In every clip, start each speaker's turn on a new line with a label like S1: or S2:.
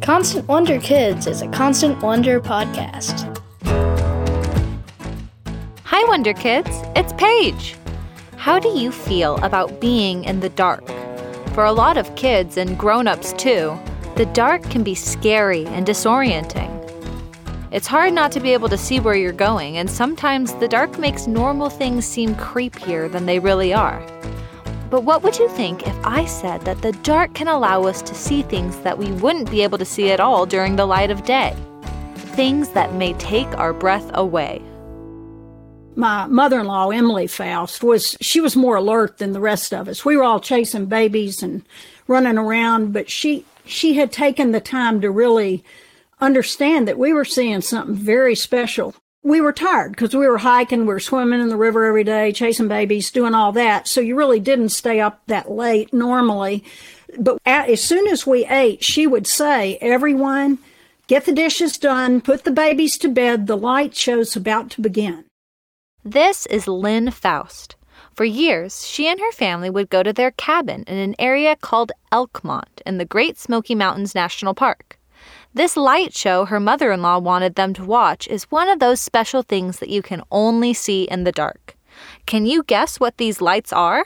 S1: Constant Wonder Kids is a Constant Wonder podcast.
S2: Hi, Wonder Kids. It's Paige. How do you feel about being in the dark? For a lot of kids and grown-ups too, the dark can be scary and disorienting. It's hard not to be able to see where you're going, and sometimes the dark makes normal things seem creepier than they really are. But what would you think if I said that the dark can allow us to see things that we wouldn't be able to see at all during the light of day? Things that may take our breath away.
S3: My mother-in-law, Emily Faust, she was more alert than the rest of us. We were all chasing babies and running around, but she had taken the time to really understand that we were seeing something very special. We were tired because we were hiking, we were swimming in the river every day, chasing babies, doing all that. So you really didn't stay up that late normally. But as soon as we ate, she would say, everyone, get the dishes done, put the babies to bed, the light show's about to begin.
S2: This is Lynn Faust. For years, she and her family would go to their cabin in an area called Elkmont in the Great Smoky Mountains National Park. This light show her mother-in-law wanted them to watch is one of those special things that you can only see in the dark. Can you guess what these lights are?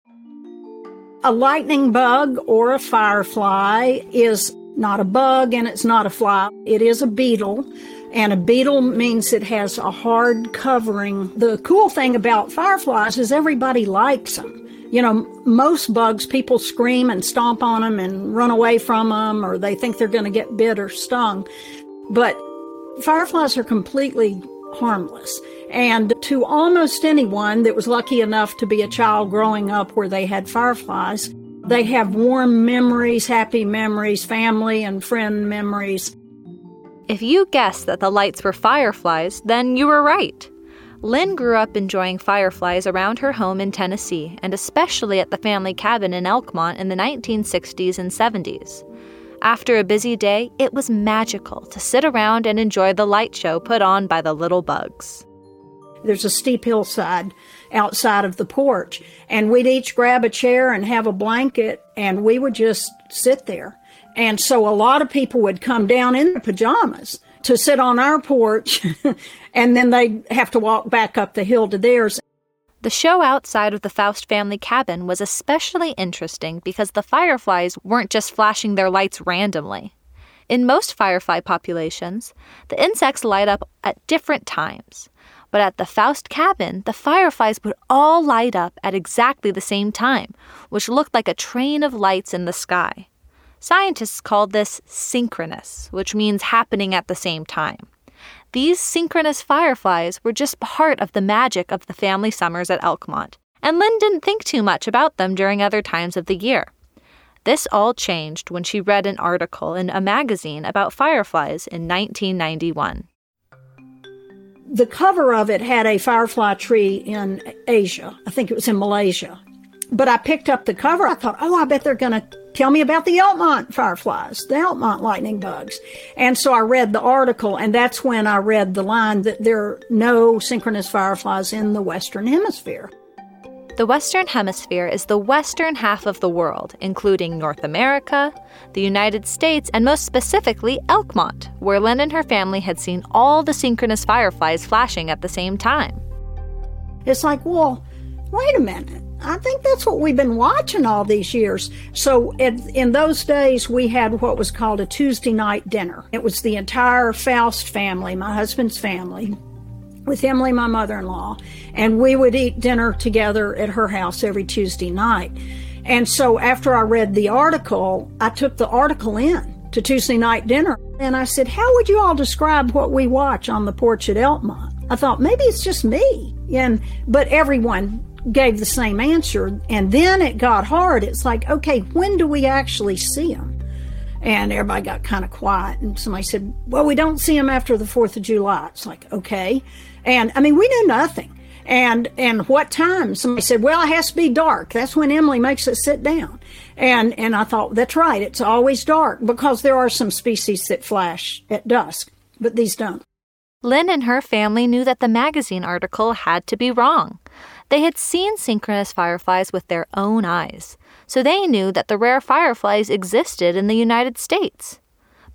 S3: A lightning bug or a firefly is not a bug and it's not a fly. It is a beetle, and a beetle means it has a hard covering. The cool thing about fireflies is everybody likes them. You know, most bugs, people scream and stomp on them and run away from them, or they think they're going to get bit or stung. But fireflies are completely harmless. And to almost anyone that was lucky enough to be a child growing up where they had fireflies, they have warm memories, happy memories, family and friend memories.
S2: If you guessed that the lights were fireflies, then you were right. Lynn grew up enjoying fireflies around her home in Tennessee, and especially at the family cabin in Elkmont in the 1960s and 70s. After a busy day, it was magical to sit around and enjoy the light show put on by the little bugs.
S3: There's a steep hillside outside of the porch, and we'd each grab a chair and have a blanket, and we would just sit there. And so a lot of people would come down in their pajamas to sit on our porch, and then they'd have to walk back up the hill to theirs.
S2: The show outside of the Faust family cabin was especially interesting because the fireflies weren't just flashing their lights randomly. In most firefly populations, the insects light up at different times. But at the Faust cabin, the fireflies would all light up at exactly the same time, which looked like a train of lights in the sky. Scientists called this synchronous, which means happening at the same time. These synchronous fireflies were just part of the magic of the family summers at Elkmont, and Lynn didn't think too much about them during other times of the year. This all changed when she read an article in a magazine about fireflies in 1991.
S3: The cover of it had a firefly tree in Asia. I think it was in Malaysia. But I picked up the cover. I thought, I bet they're going to tell me about the Elkmont fireflies, the Elkmont lightning bugs. And so I read the article, and that's when I read the line that there are no synchronous fireflies in the Western Hemisphere.
S2: The Western Hemisphere is the western half of the world, including North America, the United States, and most specifically Elkmont, where Lynn and her family had seen all the synchronous fireflies flashing at the same time.
S3: It's like, well, wait a minute. I think that's what we've been watching all these years. So in those days, we had what was called a Tuesday night dinner. It was the entire Faust family, my husband's family, with Emily, my mother-in-law, and we would eat dinner together at her house every Tuesday night. And so after I read the article, I took the article in to Tuesday night dinner, and I said, how would you all describe what we watch on the porch at Elkmont? I thought, maybe it's just me. But everyone gave the same answer, and then it got hard. It's like, okay, when do we actually see them? And everybody got kind of quiet, and somebody said, well, we don't see them after the 4th of July. It's like, okay. And I mean, we knew nothing. And what time? Somebody said, well, it has to be dark. That's when Emily makes us sit down. And I thought, that's right. It's always dark, because there are some species that flash at dusk, but these don't.
S2: Lynn and her family knew that the magazine article had to be wrong. They had seen synchronous fireflies with their own eyes, so they knew that the rare fireflies existed in the United States.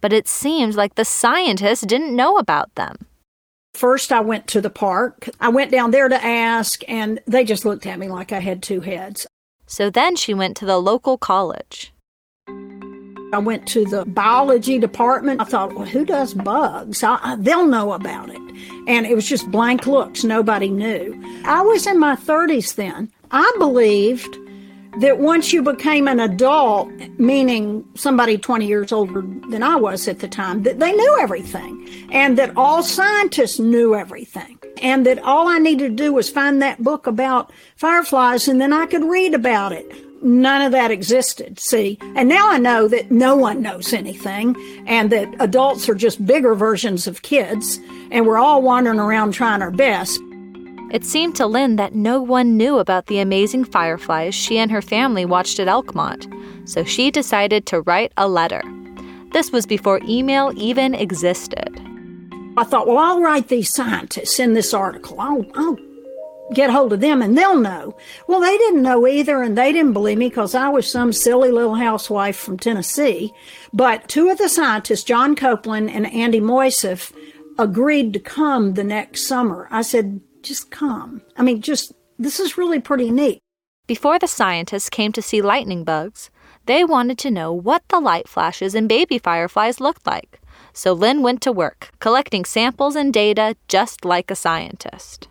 S2: but it seemed like the scientists didn't know about them.
S3: First, I went to the park. I went down there to ask, and they just looked at me like I had two heads.
S2: So then she went to the local college.
S3: I went to the biology department. I thought, well, who does bugs? They'll know about it. And it was just blank looks. Nobody knew. I was in my 30s then. I believed that once you became an adult, meaning somebody 20 years older than I was at the time, that they knew everything, and that all scientists knew everything, and that all I needed to do was find that book about fireflies, and then I could read about it. None of that existed, see? And now I know that no one knows anything, and that adults are just bigger versions of kids, and we're all wandering around trying our best.
S2: It seemed to Lynn that no one knew about the amazing fireflies she and her family watched at Elkmont, so she decided to write a letter. This was before email even existed.
S3: I thought, well, I'll write these scientists in this article. I'll get hold of them and they'll know. Well, they didn't know either, and they didn't believe me because I was some silly little housewife from Tennessee. But two of the scientists, John Copeland and Andy Moisef, agreed to come the next summer. I said, just come. This is really pretty neat.
S2: Before the scientists came to see lightning bugs, they wanted to know what the light flashes in baby fireflies looked like. So Lynn went to work, collecting samples and data just like a scientist.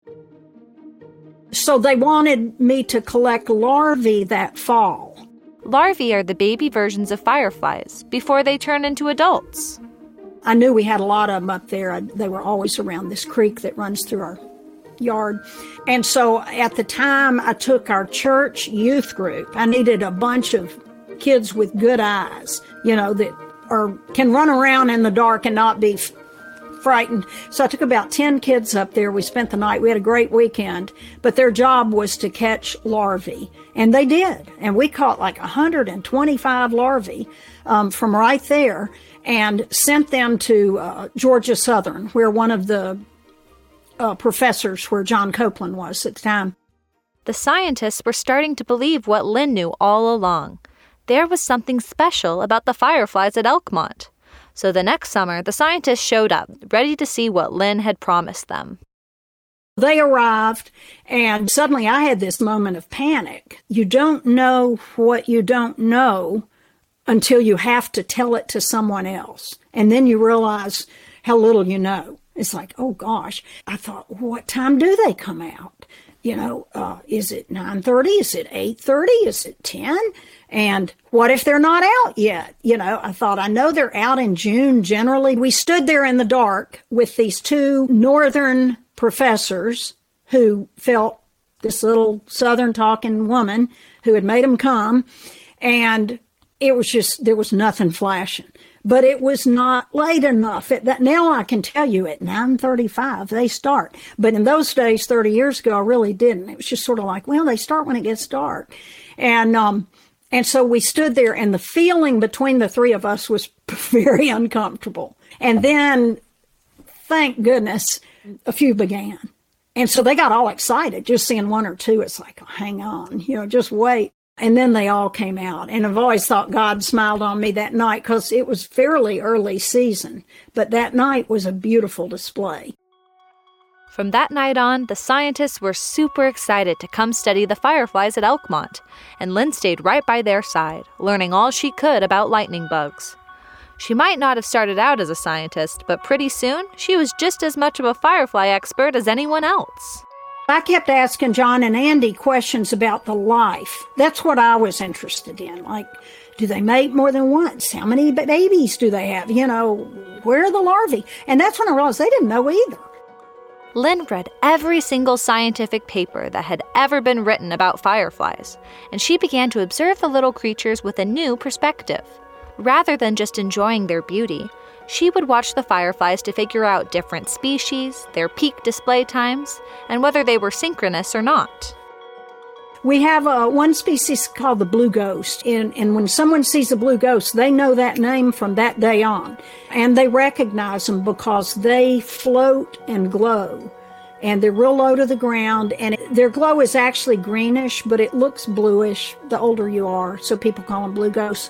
S3: So they wanted me to collect larvae that fall.
S2: Larvae are the baby versions of fireflies before they turn into adults.
S3: I knew we had a lot of them up there. They were always around this creek that runs through our yard. And so at the time, I took our church youth group. I needed a bunch of kids with good eyes, that can run around in the dark and not be frightened. So I took about 10 kids up there. We spent the night. We had a great weekend. But their job was to catch larvae. And they did. And we caught like 125 larvae from right there and sent them to Georgia Southern, where one of the professors, where John Copeland was at the time.
S2: The scientists were starting to believe what Lynn knew all along. There was something special about the fireflies at Elkmont. So the next summer, the scientists showed up, ready to see what Lynn had promised them.
S3: They arrived, and suddenly I had this moment of panic. You don't know what you don't know until you have to tell it to someone else. And then you realize how little you know. It's like, oh gosh. I thought, what time do they come out? Is it 9:30? Is it 8:30? Is it 10? And what if they're not out yet? I thought, I know they're out in June generally. We stood there in the dark with these two northern professors who felt this little southern talking woman who had made them come. And it was just, there was nothing flashing. But it was not late enough. Now I can tell you at 9:35 they start. But in those days, 30 years ago, I really didn't. It was just sort of like, well, they start when it gets dark. And so we stood there, and the feeling between the three of us was very uncomfortable. And then, thank goodness, a few began. And so they got all excited. Just seeing one or two, it's like, oh, hang on, just wait. And then they all came out. And I've always thought God smiled on me that night because it was fairly early season. But that night was a beautiful display.
S2: From that night on, the scientists were super excited to come study the fireflies at Elkmont, and Lynn stayed right by their side, learning all she could about lightning bugs. She might not have started out as a scientist, but pretty soon, she was just as much of a firefly expert as anyone else.
S3: I kept asking John and Andy questions about the life. That's what I was interested in. Like, do they mate more than once? How many babies do they have? Where are the larvae? And that's when I realized they didn't know either.
S2: Lynn read every single scientific paper that had ever been written about fireflies, and she began to observe the little creatures with a new perspective. Rather than just enjoying their beauty, she would watch the fireflies to figure out different species, their peak display times, and whether they were synchronous or not.
S3: We have one species called the blue ghost, and when someone sees a blue ghost, they know that name from that day on, and they recognize them because they float and glow, and they're real low to the ground, and their glow is actually greenish, but it looks bluish the older you are, so people call them blue ghosts.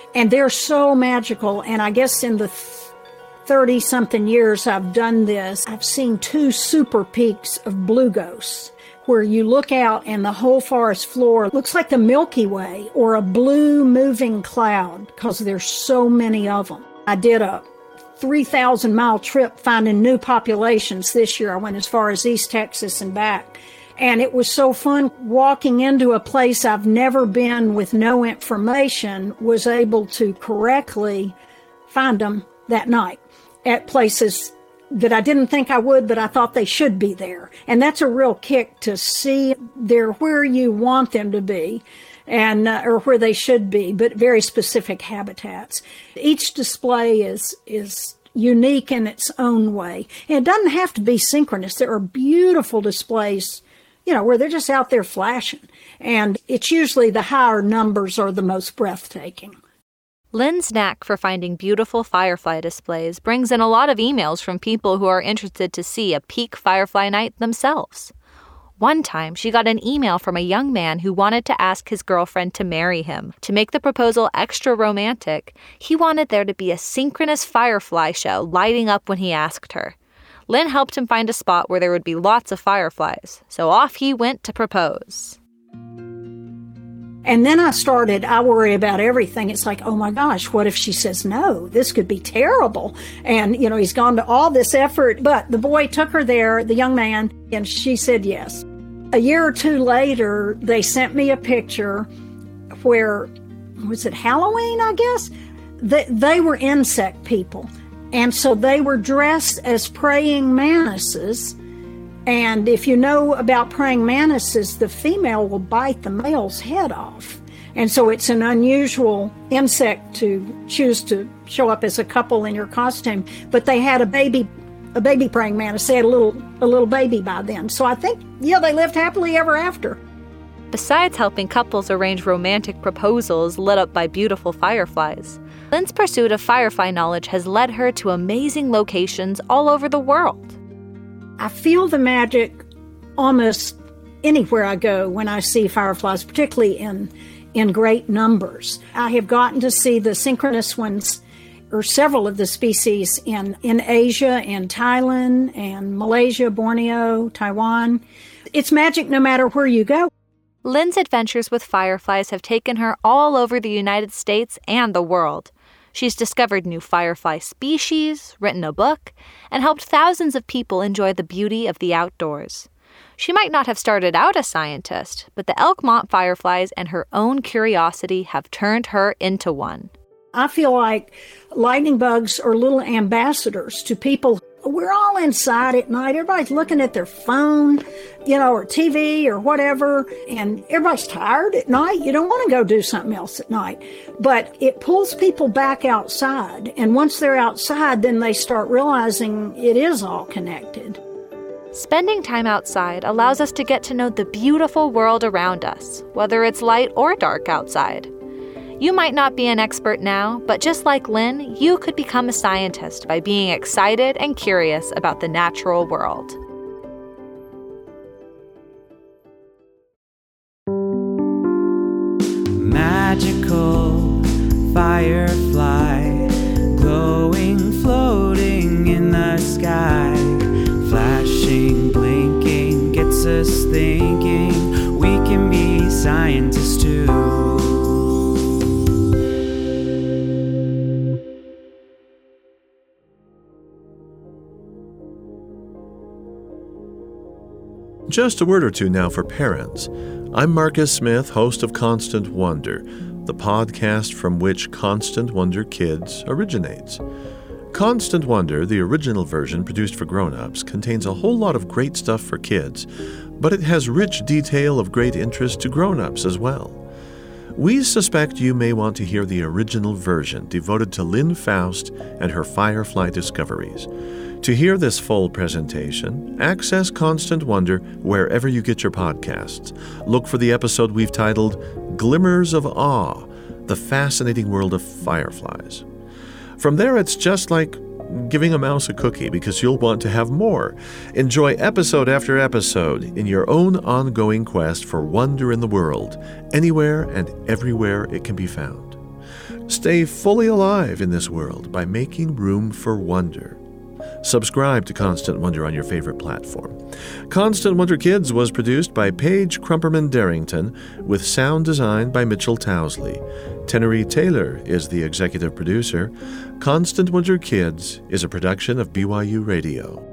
S3: And they're so magical. And I guess in the 30-something years I've done this, I've seen 2 super peaks of blue ghosts, where you look out and the whole forest floor looks like the Milky Way or a blue moving cloud, because there's so many of them. I did a 3,000-mile trip finding new populations this year. I went as far as East Texas and back. And it was so fun walking into a place I've never been with no information, was able to correctly find them that night at places that I didn't think I would, but I thought they should be there. And that's a real kick to see they're where you want them to be, and or where they should be, but very specific habitats. Each display is unique in its own way. And it doesn't have to be synchronous. There are beautiful displays, where they're just out there flashing. And it's usually the higher numbers are the most breathtaking.
S2: Lynn's knack for finding beautiful firefly displays brings in a lot of emails from people who are interested to see a peak firefly night themselves. One time, she got an email from a young man who wanted to ask his girlfriend to marry him. To make the proposal extra romantic, he wanted there to be a synchronous firefly show lighting up when he asked her. Lynn helped him find a spot where there would be lots of fireflies, so off he went to propose.
S3: And then I worry about everything. It's like, oh my gosh, what if she says no? This could be terrible. And, he's gone to all this effort. But the boy took her there, the young man, and she said yes. A year or 2 later, they sent me a picture where, was it Halloween, I guess? They were insect people. And so they were dressed as praying mantises. And if you know about praying mantises, the female will bite the male's head off. And so it's an unusual insect to choose to show up as a couple in your costume. But they had a baby praying mantis. They had a little baby by then. So I think, they lived happily ever after.
S2: Besides helping couples arrange romantic proposals lit up by beautiful fireflies, Lynn's pursuit of firefly knowledge has led her to amazing locations all over the world.
S3: I feel the magic almost anywhere I go when I see fireflies, particularly in great numbers. I have gotten to see the synchronous ones, or several of the species, in Asia, in Thailand, and Malaysia, Borneo, Taiwan. It's magic no matter where you go.
S2: Lynn's adventures with fireflies have taken her all over the United States and the world. She's discovered new firefly species, written a book, and helped thousands of people enjoy the beauty of the outdoors. She might not have started out a scientist, but the Elkmont fireflies and her own curiosity have turned her into one.
S3: I feel like lightning bugs are little ambassadors to people. We're all inside at night. Everybody's looking at their phone, or TV or whatever, and everybody's tired at night. You don't want to go do something else at night. But it pulls people back outside, and once they're outside, then they start realizing it is all connected.
S2: Spending time outside allows us to get to know the beautiful world around us, whether it's light or dark outside. You might not be an expert now, but just like Lynn, you could become a scientist by being excited and curious about the natural world.
S4: Magical firefly, glowing, floating in the sky, flashing, blinking, gets us thinking we can be scientists too.
S5: Just a word or two now for parents. I'm Marcus Smith, host of Constant Wonder, the podcast from which Constant Wonder Kids originates. Constant Wonder, the original version produced for grown-ups, contains a whole lot of great stuff for kids, but it has rich detail of great interest to grown-ups as well. We suspect you may want to hear the original version devoted to Lynn Faust and her firefly discoveries. To hear this full presentation, access Constant Wonder wherever you get your podcasts. Look for the episode we've titled Glimmers of Awe, the fascinating world of fireflies. From there, it's just like giving a mouse a cookie because you'll want to have more. Enjoy episode after episode in your own ongoing quest for wonder in the world, anywhere and everywhere it can be found. Stay fully alive in this world by making room for wonder. Subscribe to Constant Wonder on your favorite platform. Constant Wonder Kids was produced by Paige Crumperman Darrington with sound design by Mitchell Towsley. Tenery Taylor is the executive producer. Constant Wonder Kids is a production of BYU Radio.